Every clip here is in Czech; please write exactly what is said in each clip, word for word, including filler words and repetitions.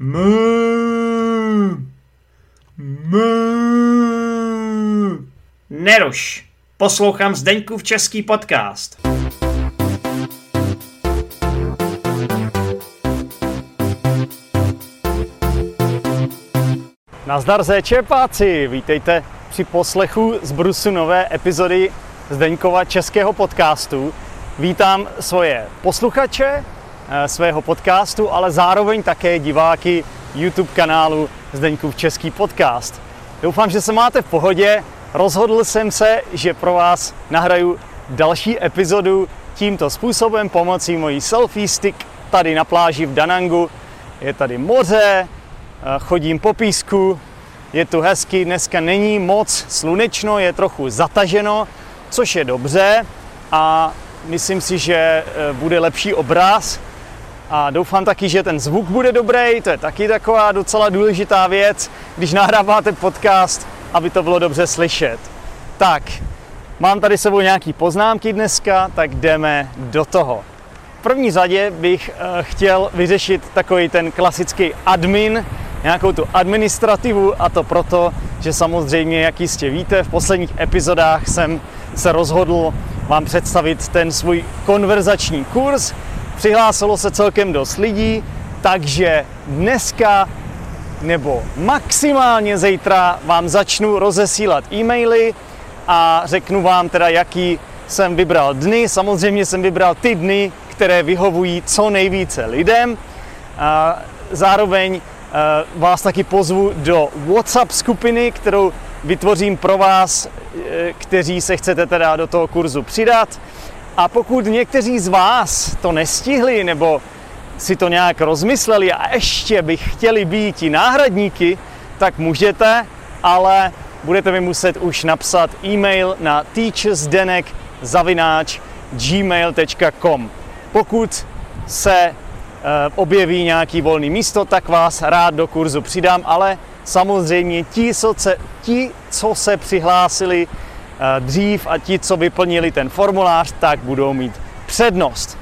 Mů. Mů. Neruš, poslouchám Zdeňkův český podcast. Nazdar zéčepáci, vítejte při poslechu z brusu nové epizody Zdeňkova českého podcastu. Vítám svoje posluchače svého podcastu, ale zároveň také diváky YouTube kanálu Zdeňkův český podcast. Doufám, že se máte v pohodě. Rozhodl jsem se, že pro vás nahraju další epizodu tímto způsobem pomocí mojí selfie stick tady na pláži v Da Nangu. Je tady moře, chodím po písku, je tu hezky, dneska není moc slunečno, je trochu zataženo, což je dobře a myslím si, že bude lepší obraz a doufám taky, že ten zvuk bude dobrý, to je taky taková docela důležitá věc, když nahráváte podcast, aby to bylo dobře slyšet. Tak, mám tady sebou nějaký poznámky dneska, tak jdeme do toho. V první řadě bych chtěl vyřešit takový ten klasický admin, nějakou tu administrativu, a to proto, že samozřejmě, jak jistě víte, v posledních epizodách jsem se rozhodl vám představit ten svůj konverzační kurz. Přihlásilo se celkem dost lidí, takže dneska nebo maximálně zítra vám začnu rozesílat e-maily a řeknu vám teda, jaký jsem vybral dny. Samozřejmě jsem vybral ty dny, které vyhovují co nejvíce lidem. A zároveň vás taky pozvu do WhatsApp skupiny, kterou vytvořím pro vás, kteří se chcete teda do toho kurzu přidat. A pokud někteří z vás to nestihli nebo si to nějak rozmysleli a ještě by chtěli být ti náhradníky, tak můžete, ale budete mi muset už napsat e-mail na teachersdenek zavináč gmail tečka com. Pokud se objeví nějaký volný místo, tak vás rád do kurzu přidám, ale samozřejmě ti, co se, ti, co se přihlásili dřív a ti, co vyplnili ten formulář, tak budou mít přednost.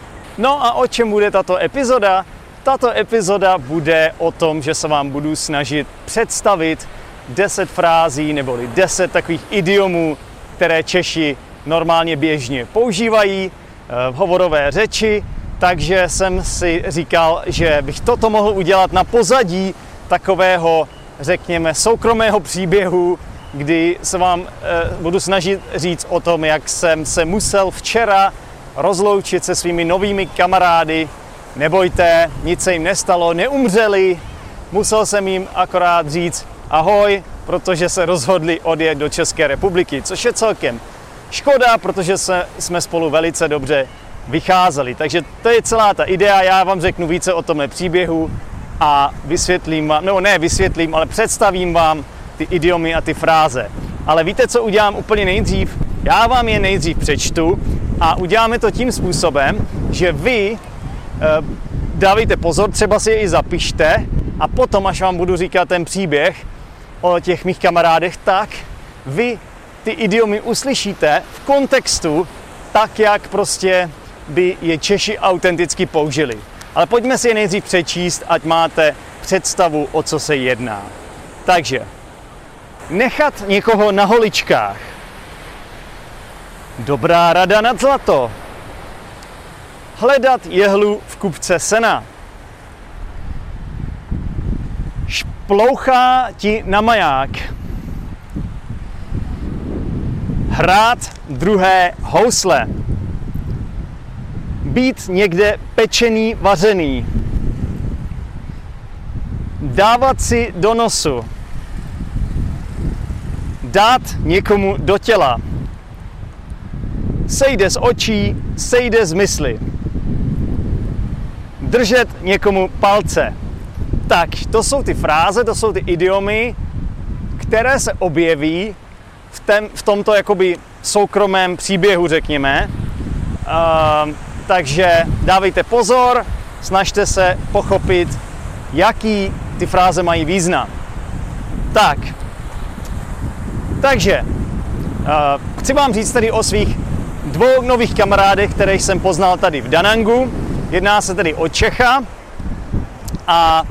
No a o čem bude tato epizoda? Tato epizoda bude o tom, že se vám budu snažit představit deset frází neboli deset takových idiomů, které Češi normálně běžně používají v hovorové řeči. Takže jsem si říkal, že bych toto mohl udělat na pozadí takového, řekněme, soukromého příběhu, kdy se vám e, budu snažit říct o tom, jak jsem se musel včera rozloučit se svými novými kamarády. Nebojte, nic se jim nestalo, neumřeli. Musel jsem jim akorát říct ahoj, protože se rozhodli odjet do České republiky, což je celkem škoda, protože se, jsme spolu velice dobře vycházeli. Takže to je celá ta idea, já vám řeknu více o tomhle příběhu a vysvětlím vám, nebo ne vysvětlím, ale představím vám ty idiomy a ty fráze. Ale víte, co udělám úplně nejdřív? Já vám je nejdřív přečtu a uděláme to tím způsobem, že vy e, dávejte pozor, třeba si je i zapište a potom, až vám budu říkat ten příběh o těch mých kamarádech, tak vy ty idiomy uslyšíte v kontextu tak, jak prostě by je Češi autenticky použili. Ale pojďme si je nejdřív přečíst, ať máte představu, o co se jedná. Takže, nechat někoho na holičkách. Dobrá rada nad zlato. Hledat jehlu v kupce sena. Šplouchá ti na maják. Hrát druhé housle. Být někde pečený, vařený. Dávat si do nosu. Dát někomu do těla. Sejde z očí, sejde z mysli. Držet někomu palce. Tak, to jsou ty fráze, to jsou ty idiomy, které se objeví v, tém, v tomto jakoby soukromém příběhu, řekněme. Uh, takže dávejte pozor, snažte se pochopit, jaký ty fráze mají význam. Tak, takže uh, chci vám říct tedy o svých dvou nových kamarádech, které jsem poznal tady v Da Nangu. Jedná se tedy o Čecha a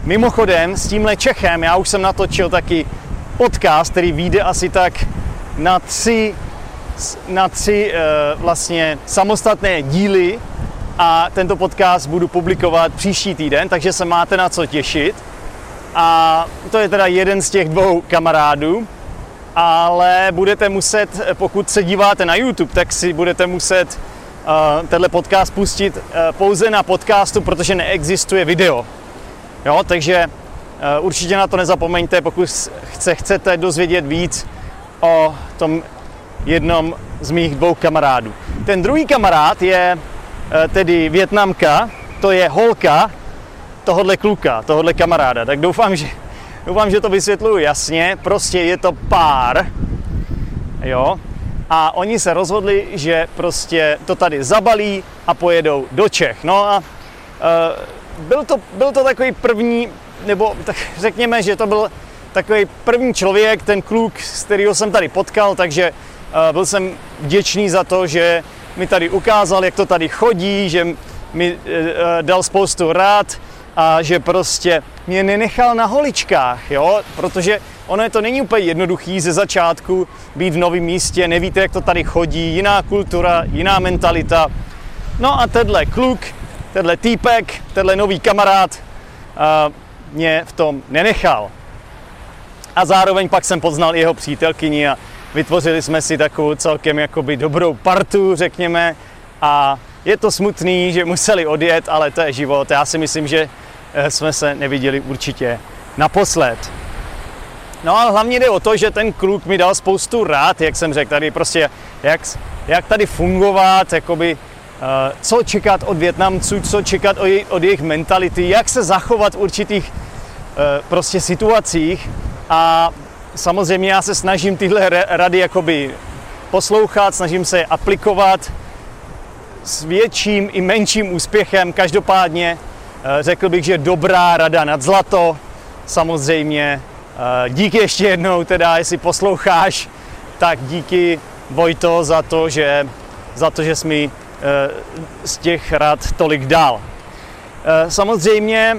Mimochodem, s tímhle Čechem, já už jsem natočil taky podcast, který vyjde asi tak na tři, na tři e, vlastně samostatné díly a tento podcast budu publikovat příští týden, takže se máte na co těšit. A to je teda jeden z těch dvou kamarádů, ale budete muset, pokud se díváte na YouTube, tak si budete muset uh, tenhle podcast pustit uh, pouze na podcastu, protože neexistuje video. Jo, takže uh, určitě na to nezapomeňte, pokud se chcete dozvědět víc o tom jednom z mých dvou kamarádů. Ten druhý kamarád je uh, tedy Vietnamka, to je holka tohodle kluka, tohodle kamaráda. Tak doufám, že, doufám, že to vysvětluju jasně. Prostě je to pár, jo, a oni se rozhodli, že prostě to tady zabalí a pojedou do Čech. No a uh, byl, to, byl to takový první, nebo tak řekněme, že to byl takový první člověk, ten kluk, z kterého jsem tady potkal, takže uh, byl jsem vděčný za to, že mi tady ukázal, jak to tady chodí, že mi uh, dal spoustu rád a že prostě mě nenechal na holičkách, jo, protože ono je to není úplně jednoduchý ze začátku být v novém místě, nevíte, jak to tady chodí, jiná kultura, jiná mentalita. No a tenhle kluk, tenhle týpek, tenhle nový kamarád uh, mě v tom nenechal. A zároveň pak jsem poznal jeho přítelkyni a vytvořili jsme si takovou celkem jakoby dobrou partu, řekněme, a je to smutný, že museli odjet, ale to je život. Já si myslím, že jsme se neviděli určitě naposled. No ale hlavně jde o to, že ten kluk mi dal spoustu rád, jak jsem řekl, tady prostě, jak, jak tady fungovat, jakoby, uh, co čekat od Vietnamců, co čekat od, jej, od jejich mentality, jak se zachovat v určitých uh, prostě situacích. A samozřejmě já se snažím tyhle rady jakoby poslouchat, snažím se je aplikovat s větším i menším úspěchem. Každopádně řekl bych, že dobrá rada nad zlato. Samozřejmě díky ještě jednou, teda jestli posloucháš, tak díky Vojto za to, že, za to, že jsi mi z těch rad tolik dal. Samozřejmě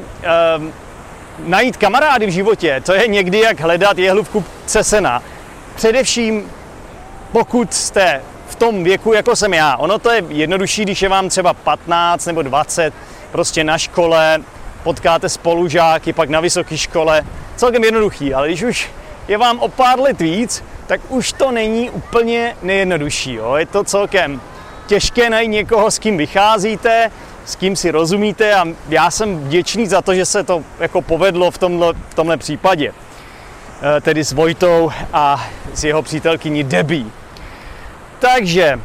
najít kamarády v životě, to je někdy jak hledat jehlu v kupce sena. Především pokud jste v tom věku, jako jsem já. Ono to je jednodušší, když je vám třeba patnáct nebo dvacet, prostě na škole, potkáte spolužáky, pak na vysoké škole. Celkem jednoduchý, ale když už je vám o pár let víc, tak už to není úplně nejjednodušší. Jo? Je to celkem těžké najít někoho, s kým vycházíte, s kým si rozumíte a já jsem vděčný za to, že se to jako povedlo v tomhle, v tomhle případě. E, tedy s Vojtou a s jeho přítelkyní Debbie. Takže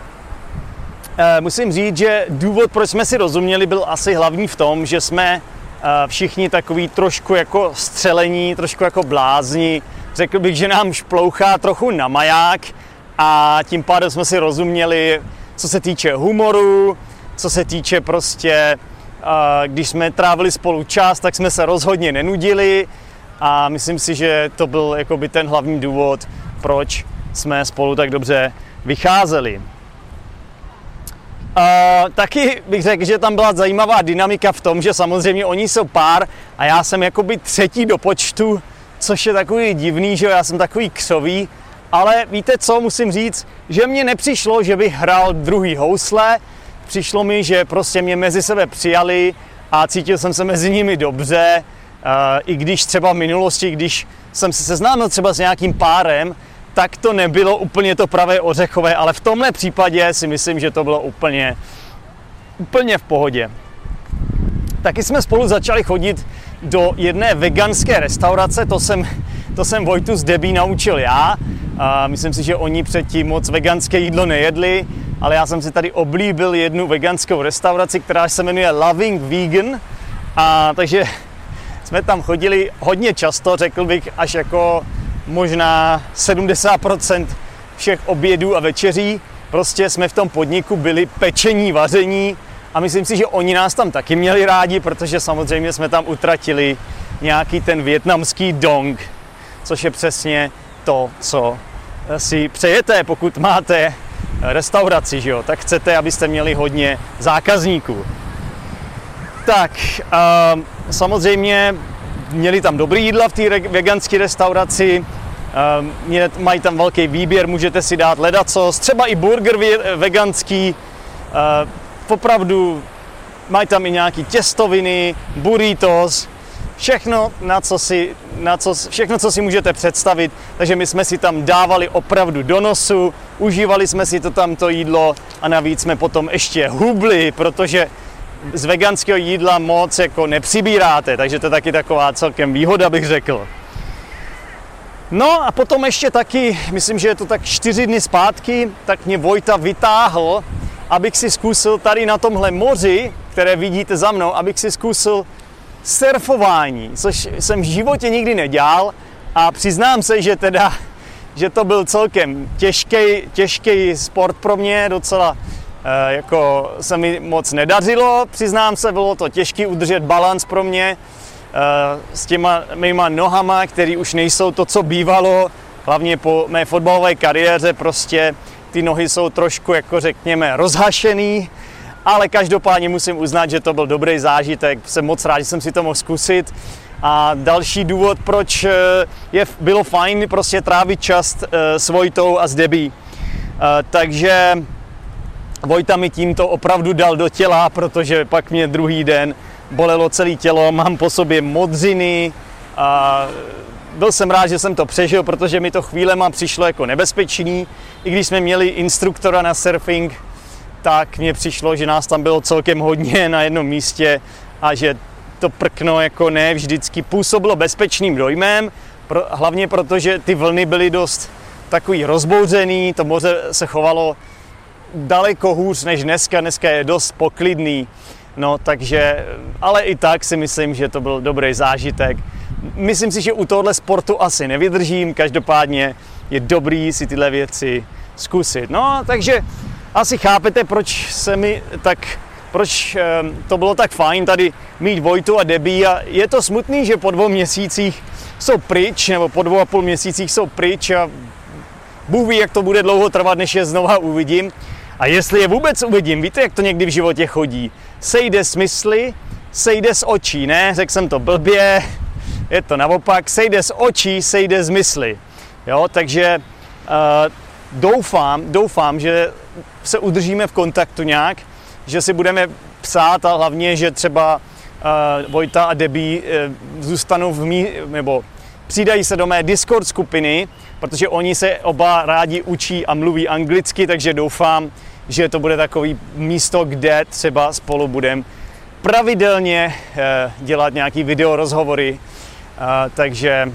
e, musím říct, že důvod, proč jsme si rozuměli, byl asi hlavní v tom, že jsme e, všichni takový trošku jako střelení, trošku jako blázni. Řekl bych, že nám šplouchá trochu na maják a tím pádem jsme si rozuměli, co se týče humoru, co se týče prostě, e, když jsme trávili spolu čas, tak jsme se rozhodně nenudili a myslím si, že to byl jakoby ten hlavní důvod, proč jsme spolu tak dobře vycházeli. Uh, taky bych řekl, že tam byla zajímavá dynamika v tom, že samozřejmě oni jsou pár a já jsem jakoby třetí do počtu, což je takový divný, že já jsem takový křový, ale víte co, musím říct, že mně nepřišlo, že bych hrál druhý housle, přišlo mi, že prostě mě mezi sebe přijali a cítil jsem se mezi nimi dobře, uh, i když třeba v minulosti, když jsem se seznámil třeba s nějakým párem, tak to nebylo úplně to pravé ořechové, ale v tomhle případě si myslím, že to bylo úplně, úplně v pohodě. Taky jsme spolu začali chodit do jedné veganské restaurace, to jsem, to jsem Vojtu s Debbie naučil já. A myslím si, že oni předtím moc veganské jídlo nejedli, ale já jsem si tady oblíbil jednu veganskou restauraci, která se jmenuje Loving Vegan. A takže jsme tam chodili hodně často, řekl bych, až jako možná sedmdesát procent všech obědů a večeří. Prostě jsme v tom podniku byli pečení, vaření a myslím si, že oni nás tam taky měli rádi, protože samozřejmě jsme tam utratili nějaký ten vietnamský dong, což je přesně to, co si přejete, pokud máte restauraci, že jo? Tak chcete, abyste měli hodně zákazníků. Tak, uh, samozřejmě měli tam dobrý jídla v té re- veganské restauraci, uh, mají tam velký výběr, můžete si dát ledacos, třeba i burger veganský, uh, opravdu mají tam i nějaký těstoviny, burritos, všechno, na co si, na co, všechno, co si můžete představit, takže my jsme si tam dávali opravdu do nosu, užívali jsme si to tamto jídlo a navíc jsme potom ještě hubli, protože z veganského jídla moc jako nepřibíráte, takže to je taky taková celkem výhoda, bych řekl. No a potom ještě taky, myslím, že je to tak čtyři dny zpátky, tak mě Vojta vytáhl, abych si zkusil tady na tomhle moři, které vidíte za mnou, abych si zkusil surfování, což jsem v životě nikdy nedělal a přiznám se, že teda, že to byl celkem těžký, těžký sport pro mě, docela e, jako se mi moc nedařilo, přiznám se, bylo to těžké udržet balans pro mě e, s těma mýma nohama, které už nejsou to, co bývalo, hlavně po mé fotbalové kariéře, prostě ty nohy jsou trošku, jako řekněme, rozhašený, ale každopádně musím uznat, že to byl dobrý zážitek, jsem moc rád, že jsem si to mohl zkusit. A další důvod, proč je, bylo fajn prostě trávit čas s Vojtou a s Debbie. Takže Vojta mi tímto opravdu dal do těla, protože pak mě druhý den bolelo celé tělo, mám po sobě modřiny a byl jsem rád, že jsem to přežil, protože mi to chvílema přišlo jako nebezpečný. I když jsme měli instruktora na surfing, tak mně přišlo, že nás tam bylo celkem hodně na jednom místě a že to prkno jako ne vždycky působilo bezpečným dojmem, pro, hlavně protože ty vlny byly dost takový rozbouřený, to moře se chovalo daleko hůř než dneska, dneska je dost poklidný, no takže, ale i tak si myslím, že to byl dobrý zážitek. Myslím si, že u tohohle sportu asi nevydržím, každopádně je dobrý si tyhle věci zkusit. No, takže asi chápete, proč se mi tak, proč to bylo tak fajn tady mít Vojtu a Debbie a je to smutný, že po dvou měsících jsou pryč, nebo po dvou a půl měsících jsou pryč a Bůh ví, jak to bude dlouho trvat, než je znova uvidím. A jestli je vůbec uvidím, víte, jak to někdy v životě chodí. Sejde s mysli, sejde z očí, ne? Řekl jsem to blbě, je to naopak, sejde z očí, sejde z mysli. Jo, takže uh, doufám, doufám, že se udržíme v kontaktu nějak, že si budeme psát a hlavně, že třeba uh, Vojta a Debbie uh, zůstanou v mý, nebo přidají se do mé Discord skupiny, protože oni se oba rádi učí a mluví anglicky, takže doufám, že to bude takový místo, kde třeba spolu budeme pravidelně uh, dělat nějaký videorozhovory, uh, takže,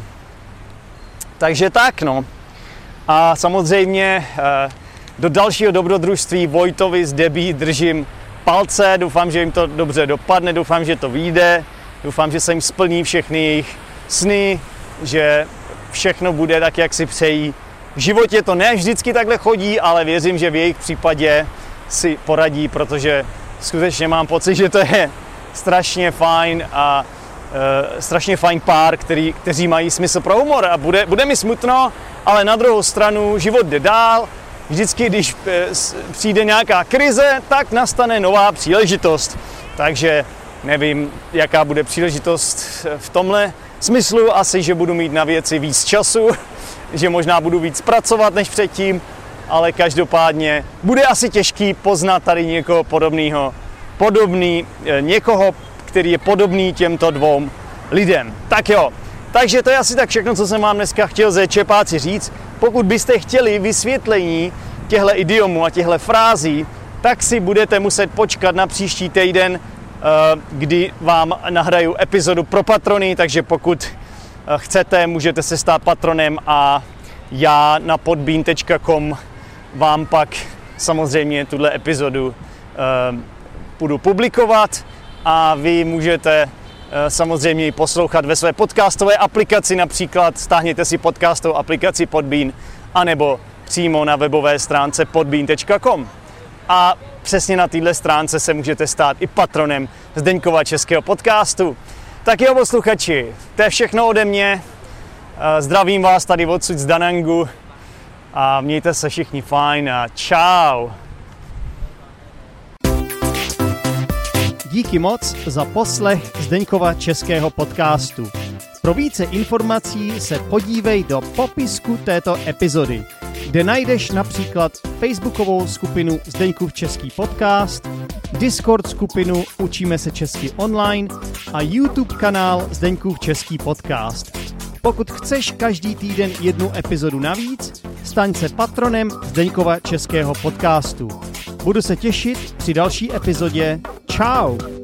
takže tak no. A samozřejmě uh, do dalšího dobrodružství Vojtovi s Debbie držím palce, doufám, že jim to dobře dopadne, doufám, že to vyjde, doufám, že se jim splní všechny jejich sny, že všechno bude tak, jak si přejí. V životě to ne vždycky takhle chodí, ale věřím, že v jejich případě si poradí, protože skutečně mám pocit, že to je strašně fajn a uh, strašně fajn pár, který, kteří mají smysl pro humor a bude, bude mi smutno, ale na druhou stranu život jde dál. Vždycky, když přijde nějaká krize, tak nastane nová příležitost. Takže nevím, jaká bude příležitost v tomhle smyslu. Asi, že budu mít na věci víc času, že možná budu víc pracovat než předtím, ale každopádně bude asi těžký poznat tady někoho podobného, podobný, někoho, který je podobný těmto dvou lidem. Tak jo, takže to je asi tak všechno, co jsem vám dneska chtěl ze Čepáci říct. Pokud byste chtěli vysvětlení těchto idiomů a těchto frází, tak si budete muset počkat na příští týden, kdy vám nahraju epizodu pro patrony, takže pokud chcete, můžete se stát patronem a já na podbean tečka com vám pak samozřejmě tuhle epizodu budu publikovat a vy můžete samozřejmě ji poslouchat ve své podcastové aplikaci, například stáhněte si podcastovou aplikaci Podbean, anebo přímo na webové stránce podbean tečka com. A přesně na této stránce se můžete stát i patronem Zdeňkova českého podcastu. Tak jo, posluchači, to je všechno ode mě. Zdravím vás tady odsud z Danangu a mějte se všichni fajn a čau. Díky moc za poslech Zdeňkova českého podcastu. Pro více informací se podívej do popisku této epizody, kde najdeš například facebookovou skupinu Zdeňkův český podcast, Discord skupinu Učíme se česky online a YouTube kanál Zdeňkův český podcast. Pokud chceš každý týden jednu epizodu navíc, staň se patronem Zdeňkova českého podcastu. Budu se těšit při další epizodě. Čau!